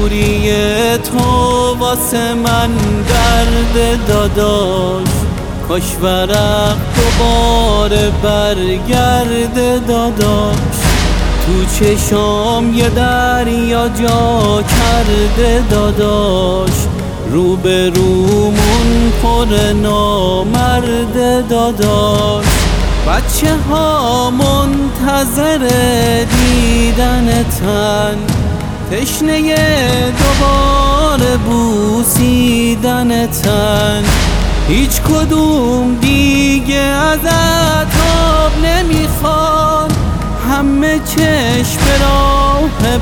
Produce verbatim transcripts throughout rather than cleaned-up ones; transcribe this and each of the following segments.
دوری تو واسه من درد داداش، کاش ورق دوباره برگرده داداش. تو چشام یه دریا جا کرده داداش، رو به رومون پر نامرده داداش. بچه ها منتظر دیدنتن، تشنه دوباره بوسیدنتن. هیچ کدوم دیگه ازت آب نمیخوان، همه چشم به راه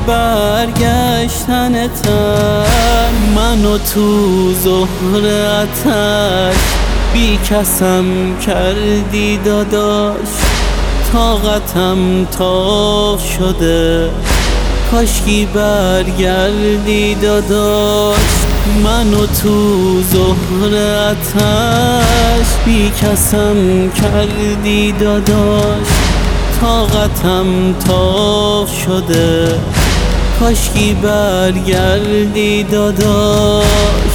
برگشتنتن. منو تو ظهر آتش بی کسم کردی داداش، طاقتم تاق شده کاشکی برگردی داداش. منو تو ظهر آتش بی کسم کردی داداش، طاقتم تاق شده کاشکی برگردی داداش.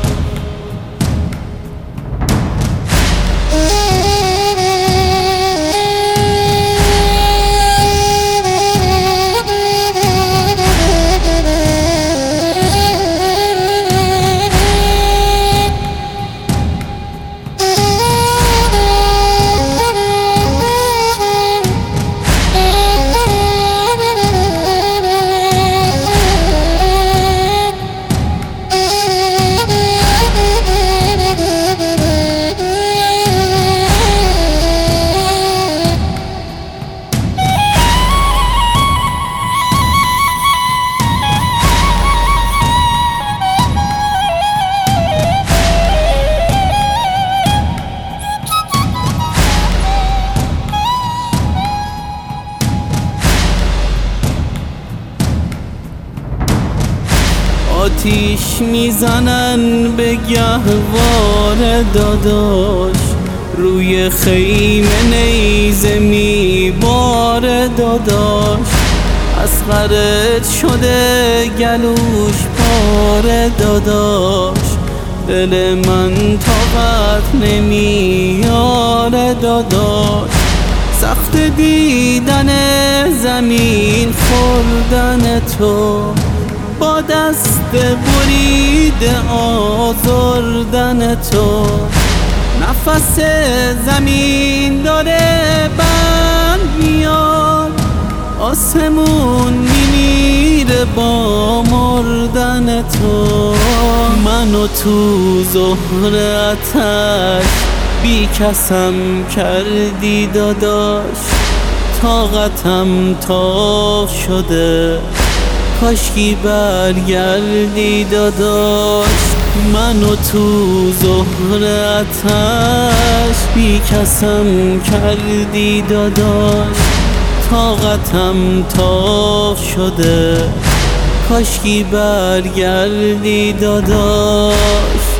آتیش میزنن به گهواره داداش، روی خیمه نیزه میباره داداش. اصغرت شده گلوش پاره داداش، دل من طاقت نمیاره داداش. سخت دیدن زمین خوردن تو، با دست برید آزردن تو. نفس زمین داره بند میاد، آسمون میمیره با مردن تو. منو تو ظهر آتش بی کسم کردی داداش، طاقتم تاق شده کاشکی برگردی داداش. منو تو ظهر آتش بی کسم کردی داداش، طاقتم تاق شده کاشکی برگردی داداش.